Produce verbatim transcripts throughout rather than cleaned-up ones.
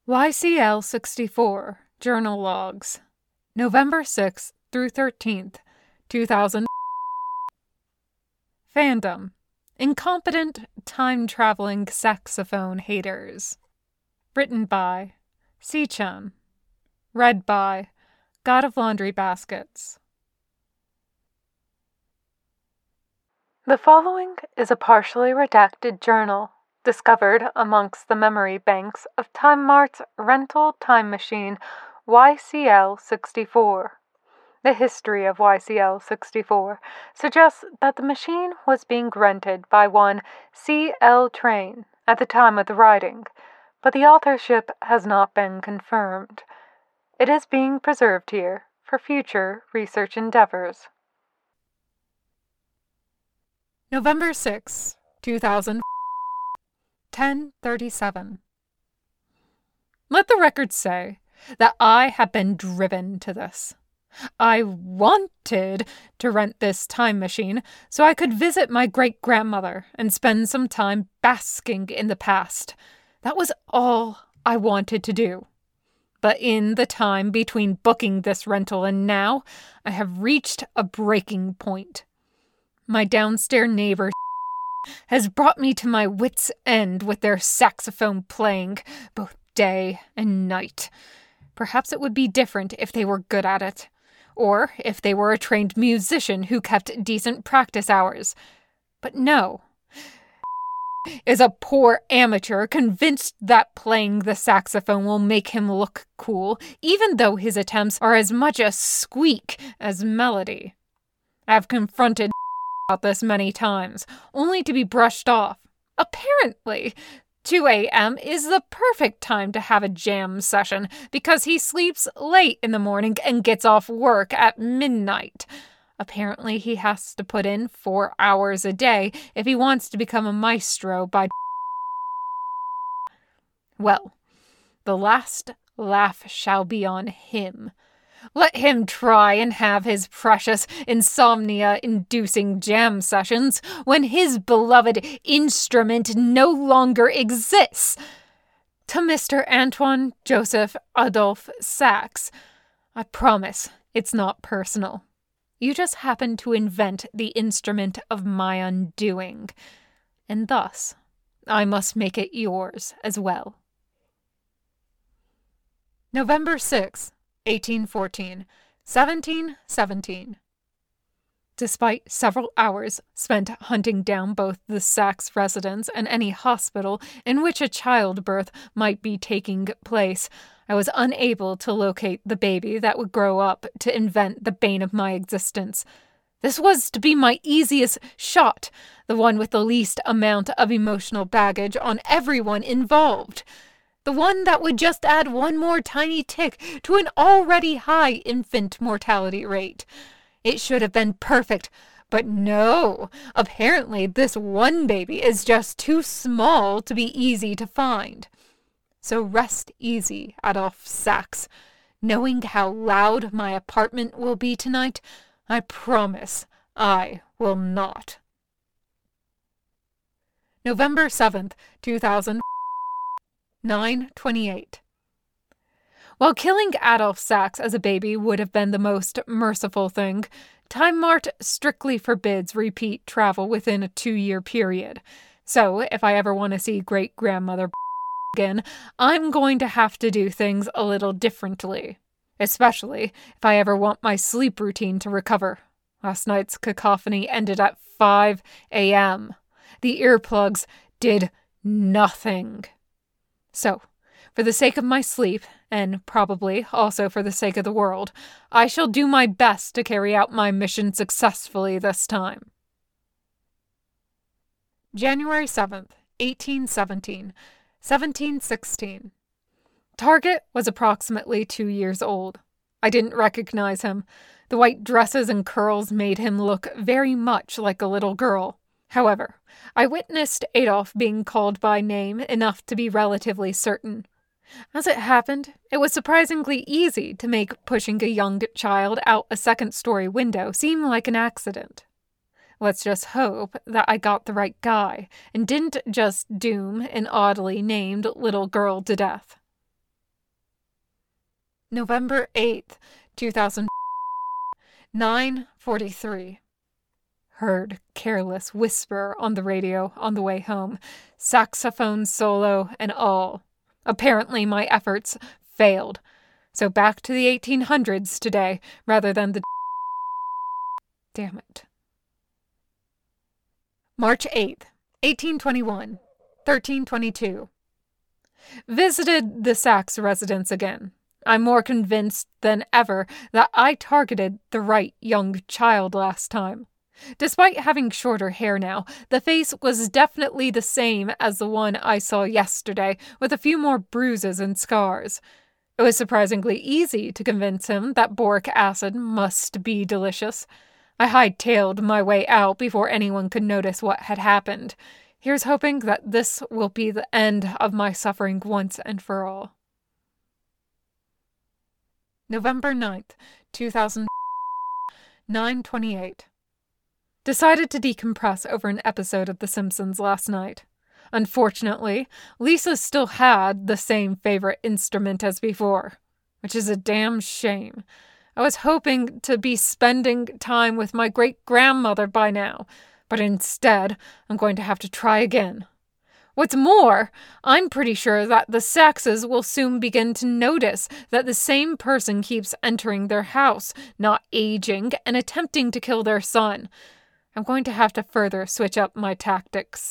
Y C L sixty-four Journal Logs, November sixth through thirteenth, two thousand. Fandom: Incompetent time-traveling saxophone haters. Written by Si-chan. Read by God of Laundry Baskets. The following is a partially redacted journal discovered amongst the memory banks of Time Mart's rental time machine Y C L sixty-four. The history of Y C L sixty-four suggests that the machine was being rented by one C L Train at the time of the writing, but the authorship has not been confirmed. It is being preserved here for future research endeavors. November sixth, two thousand. ten thirty-seven. Let the record say that I have been driven to this. I wanted to rent this time machine so I could visit my great-grandmother and spend some time basking in the past. That was all I wanted to do. But in the time between booking this rental and now, I have reached a breaking point. My downstairs neighbor has brought me to my wits' end with their saxophone playing, both day and night. Perhaps it would be different if they were good at it, or if they were a trained musician who kept decent practice hours. But no, is a poor amateur convinced that playing the saxophone will make him look cool, even though his attempts are as much a squeak as melody. I have confronted about this many times, only to be brushed off. Apparently, two a.m. is the perfect time to have a jam session because he sleeps late in the morning and gets off work at midnight. Apparently, he has to put in four hours a day if he wants to become a maestro by... Well, the last laugh shall be on him. Let him try and have his precious insomnia-inducing jam sessions when his beloved instrument no longer exists. To Mister Antoine Joseph Adolphe Sax, I promise it's not personal. You just happen to invent the instrument of my undoing, and thus I must make it yours as well. November sixth. eighteen fourteen, seventeen seventeen. Despite several hours spent hunting down both the Sax residence and any hospital in which a childbirth might be taking place, I was unable to locate the baby that would grow up to invent the bane of my existence. This was to be my easiest shot, the one with the least amount of emotional baggage on everyone involved. The one that would just add one more tiny tick to an already high infant mortality rate. It should have been perfect, but no. Apparently this one baby is just too small to be easy to find. So rest easy, Adolphe Sax. Knowing how loud my apartment will be tonight, I promise I will not. November seventh, two thousand. nine twenty-eight. While killing Adolphe Sax as a baby would have been the most merciful thing, Time Mart strictly forbids repeat travel within a two-year period. So, if I ever want to see great-grandmother again, I'm going to have to do things a little differently. Especially if I ever want my sleep routine to recover. Last night's cacophony ended at five a.m. The earplugs did nothing. So, for the sake of my sleep, and probably also for the sake of the world, I shall do my best to carry out my mission successfully this time. January seventh, eighteen seventeen, seventeen sixteen. Target was approximately two years old. I didn't recognize him. The white dresses and curls made him look very much like a little girl. However, I witnessed Adolphe being called by name enough to be relatively certain. As it happened, it was surprisingly easy to make pushing a young child out a second-story window seem like an accident. Let's just hope that I got the right guy and didn't just doom an oddly named little girl to death. November eighth, two thousand, nine forty-three. Heard careless whisper on the radio on the way home, saxophone solo and all. Apparently my efforts failed. So back to the eighteen hundreds today, rather than the... Damn it. March eighth, eighteen twenty-one, thirteen twenty-two. Visited the Sachs residence again. I'm more convinced than ever that I targeted the right young child last time. Despite having shorter hair now, the face was definitely the same as the one I saw yesterday, with a few more bruises and scars. It was surprisingly easy to convince him that boric acid must be delicious. I hightailed my way out before anyone could notice what had happened. Here's hoping that this will be the end of my suffering once and for all. November ninth, two thousand, nine twenty-eight. Decided to decompress over an episode of The Simpsons last night. Unfortunately, Lisa still had the same favorite instrument as before, which is a damn shame. I was hoping to be spending time with my great-grandmother by now, but instead, I'm going to have to try again. What's more, I'm pretty sure that the Saxes will soon begin to notice that the same person keeps entering their house, not aging, and attempting to kill their son. I'm going to have to further switch up my tactics.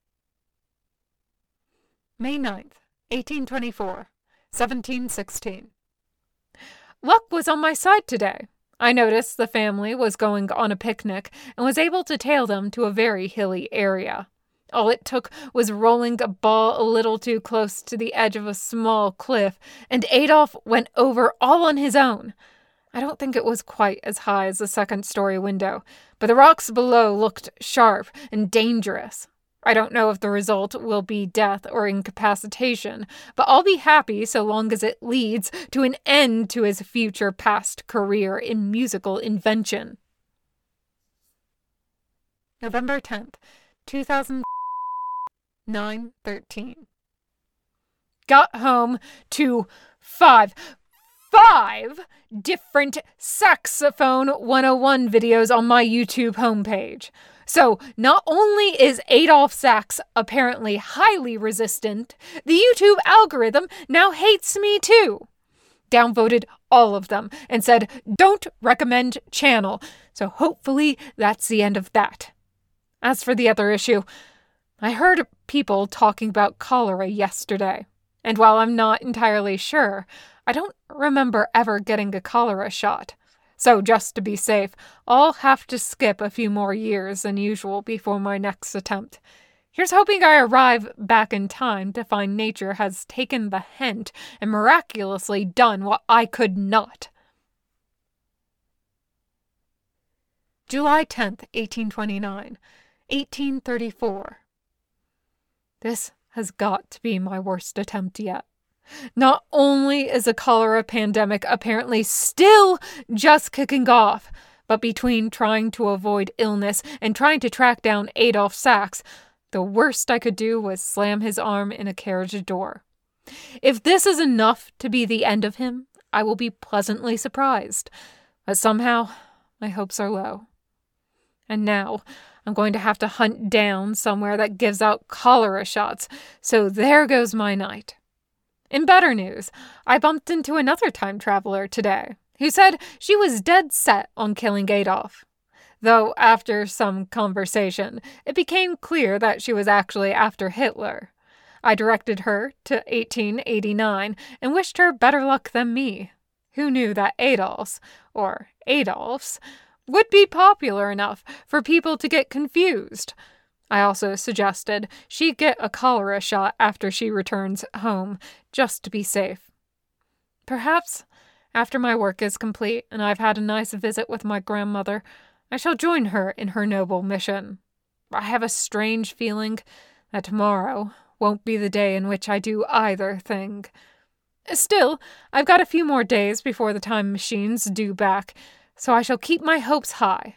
May ninth, eighteen twenty-four, seventeen sixteen. Luck was on my side today. I noticed the family was going on a picnic and was able to tail them to a very hilly area. All it took was rolling a ball a little too close to the edge of a small cliff, and Adolf went over all on his own. I don't think it was quite as high as the second-story window, but the rocks below looked sharp and dangerous. I don't know if the result will be death or incapacitation, but I'll be happy so long as it leads to an end to his future past career in musical invention. November tenth, two thousand, nine thirteen. Got home to five... Five different Saxophone one oh one videos on my YouTube homepage. So, not only is Adolf Sax apparently highly resistant, the YouTube algorithm now hates me too. Downvoted all of them and said, don't recommend channel. So hopefully that's the end of that. As for the other issue, I heard people talking about cholera yesterday. And while I'm not entirely sure, I don't remember ever getting a cholera shot. So just to be safe, I'll have to skip a few more years than usual before my next attempt. Here's hoping I arrive back in time to find nature has taken the hint and miraculously done what I could not. July tenth, eighteen twenty-nine, eighteen thirty-four. This has got to be my worst attempt yet. Not only is the cholera pandemic apparently still just kicking off, but between trying to avoid illness and trying to track down Adolf Sax, the worst I could do was slam his arm in a carriage door. If this is enough to be the end of him, I will be pleasantly surprised, but somehow my hopes are low. And now I'm going to have to hunt down somewhere that gives out cholera shots, so there goes my night. In better news, I bumped into another time traveler today, who said she was dead set on killing Adolf. Though after some conversation, it became clear that she was actually after Hitler. I directed her to eighteen eighty-nine and wished her better luck than me. Who knew that Adolfs, or Adolfs, would be popular enough for people to get confused? I also suggested she get a cholera shot after she returns home, just to be safe. Perhaps, after my work is complete and I've had a nice visit with my grandmother, I shall join her in her noble mission. I have a strange feeling that tomorrow won't be the day in which I do either thing. Still, I've got a few more days before the time machine's due back, so I shall keep my hopes high.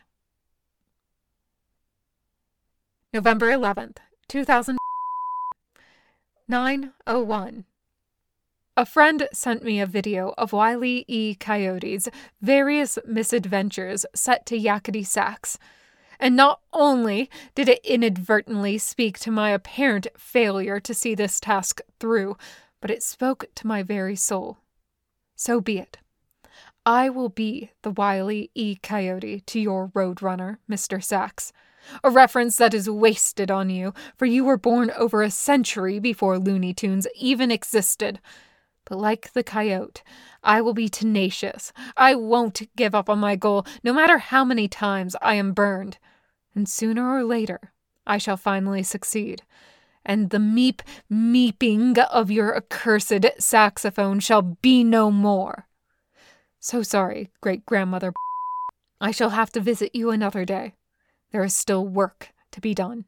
November eleventh, two thousand, nine oh one. A friend sent me a video of Wile E. Coyote's various misadventures set to yakety sax, and not only did it inadvertently speak to my apparent failure to see this task through, but it spoke to my very soul. So be it. I will be the Wile E. Coyote to your Roadrunner, Mister Sax. A reference that is wasted on you, for you were born over a century before Looney Tunes even existed. But like the coyote, I will be tenacious. I won't give up on my goal, no matter how many times I am burned. And sooner or later, I shall finally succeed. And the meep meeping of your accursed saxophone shall be no more. So sorry, great-grandmother. I shall have to visit you another day. There is still work to be done.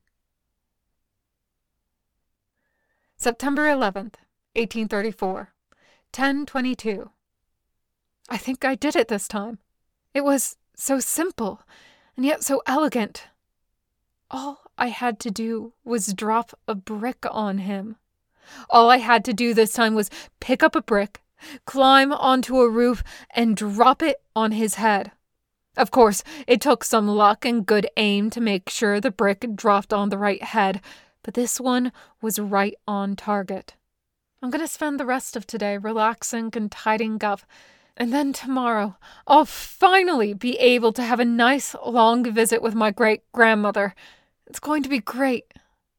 September eleventh, eighteen thirty-four. ten twenty-two. I think I did it this time. It was so simple, and yet so elegant. All I had to do was drop a brick on him. All I had to do this time was pick up a brick, climb onto a roof, and drop it on his head. Of course, it took some luck and good aim to make sure the brick dropped on the right head, but this one was right on target. I'm going to spend the rest of today relaxing and tidying up, and then tomorrow I'll finally be able to have a nice long visit with my great-grandmother. It's going to be great.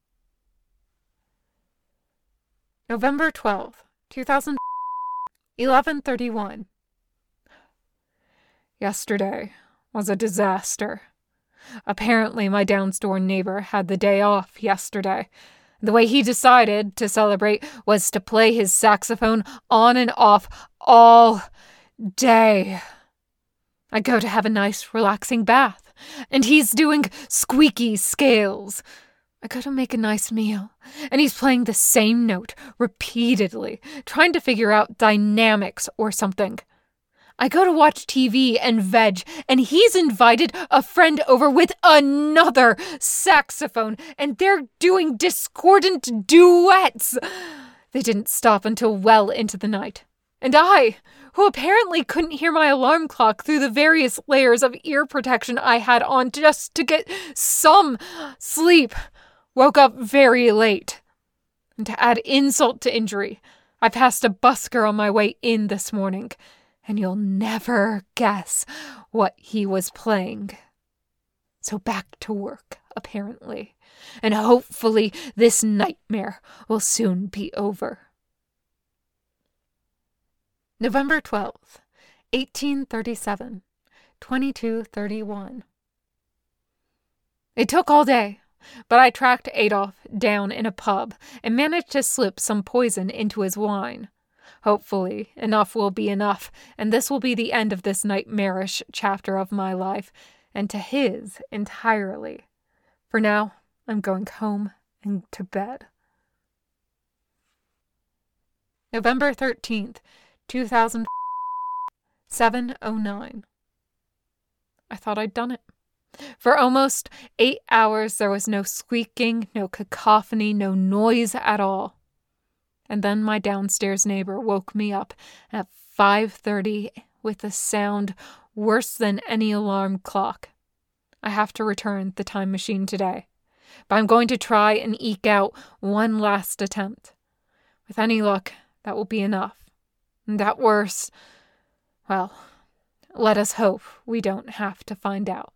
November twelfth, two thousand eleven thirty-one. Yesterday was a disaster. Apparently my downstairs neighbor had the day off yesterday. The way he decided to celebrate was to play his saxophone on and off all day. I go to have a nice, relaxing bath, and he's doing squeaky scales. I go to make a nice meal, and he's playing the same note repeatedly, trying to figure out dynamics or something. I go to watch T V and veg, and he's invited a friend over with another saxophone, and they're doing discordant duets. They didn't stop until well into the night. And I, who apparently couldn't hear my alarm clock through the various layers of ear protection I had on just to get some sleep, woke up very late. And to add insult to injury, I passed a busker on my way in this morning, and you'll never guess what he was playing. So back to work, apparently, and hopefully this nightmare will soon be over. November twelfth, eighteen thirty-seven, twenty-two thirty-one. It took all day, but I tracked Adolf down in a pub and managed to slip some poison into his wine. Hopefully, enough will be enough, and this will be the end of this nightmarish chapter of my life, and to his entirely. For now, I'm going home and to bed. November thirteenth, two thousand seven oh nine. I thought I'd done it. For almost eight hours there was no squeaking, no cacophony, no noise at all. And then my downstairs neighbor woke me up at five thirty with a sound worse than any alarm clock. I have to return the time machine today, but I'm going to try and eke out one last attempt. With any luck, that will be enough. And at worst, well, let us hope we don't have to find out.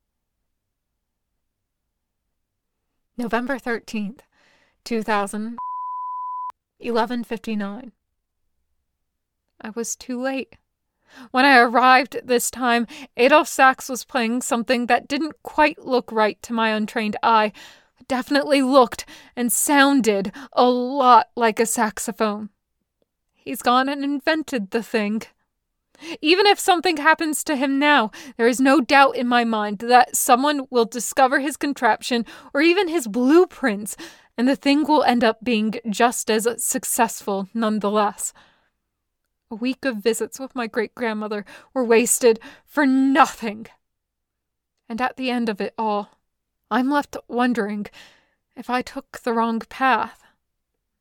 November thirteenth, two thousand eleven fifty-nine. I was too late. When I arrived this time, Adolf Sax was playing something that didn't quite look right to my untrained eye, but definitely looked and sounded a lot like a saxophone. He's gone and invented the thing. Even if something happens to him now, there is no doubt in my mind that someone will discover his contraption or even his blueprints, and the thing will end up being just as successful nonetheless. A week of visits with my great-grandmother were wasted for nothing. And at the end of it all, I'm left wondering if I took the wrong path.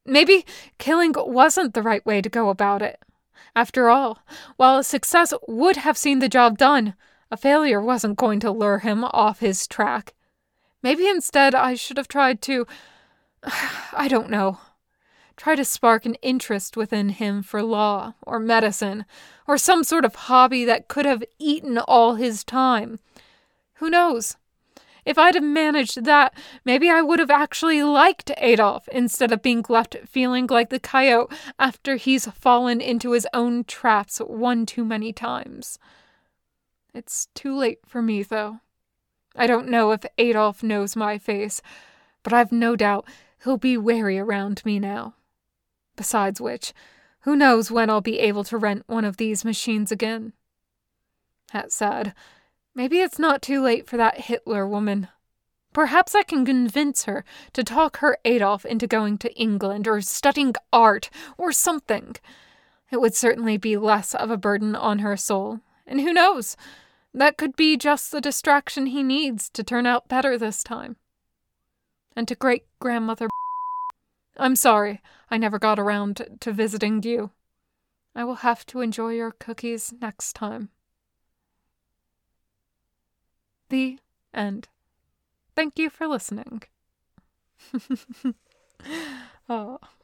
Maybe killing wasn't the right way to go about it. After all, while a success would have seen the job done, a failure wasn't going to lure him off his track. Maybe instead I should have tried to... I don't know. Try to spark an interest within him for law or medicine or some sort of hobby that could have eaten all his time. Who knows? If I'd have managed that, maybe I would have actually liked Adolf instead of being left feeling like the coyote after he's fallen into his own traps one too many times. It's too late for me, though. I don't know if Adolf knows my face, but I've no doubt he'll be wary around me now. Besides which, who knows when I'll be able to rent one of these machines again. That said, maybe it's not too late for that Hitler woman. Perhaps I can convince her to talk her Adolf into going to England or studying art or something. It would certainly be less of a burden on her soul, and who knows? That could be just the distraction he needs to turn out better this time. And to great-grandmother, I'm sorry I never got around to visiting you. I will have to enjoy your cookies next time. The end. Thank you for listening. Oh.